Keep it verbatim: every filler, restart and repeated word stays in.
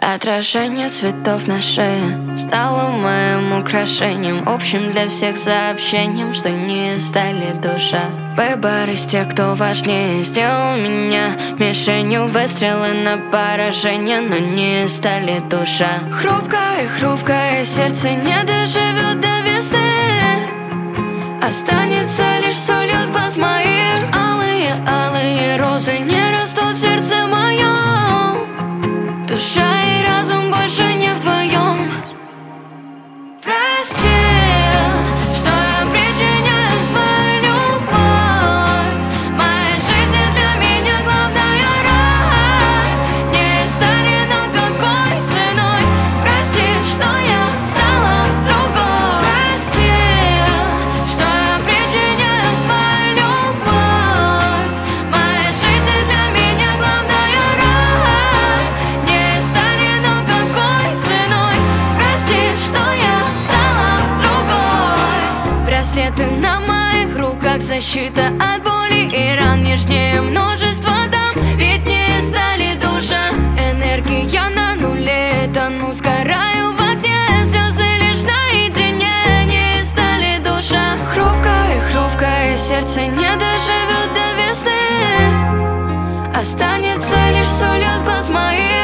Отражение цветов на шее стало моим украшением, общим для всех сообщением, что не стали душа. Выбор из тех, кто важнее, сделал меня мишенью, выстрелы на поражение, но не стали душа. Хрупкое, хрупкое сердце не доживет до весны, останется лишь солью с глаз моих. Алые, алые розы не растут в сердце моем, душа и разум больше не вдвоем. Прости, что я причиняю свою любовь. Моя жизнь для меня главная роль. Не стали, но какой ценой? Прости, что я стала другой. Прости, что я причиняю свою любовь. Моя жизнь для меня главная роль. Не стали, но какой ценой? Прости, что я стала другой. Браслеты на моих руках, защита от боли и ран, нежнее множество дам, ведь не стали душа. Энергия на нуле, тону, сгораю в огне, слезы лишь наедине, не стали душа. Хрупкое, хрупкое сердце не доживет до весны, останется лишь солью с глаз моих.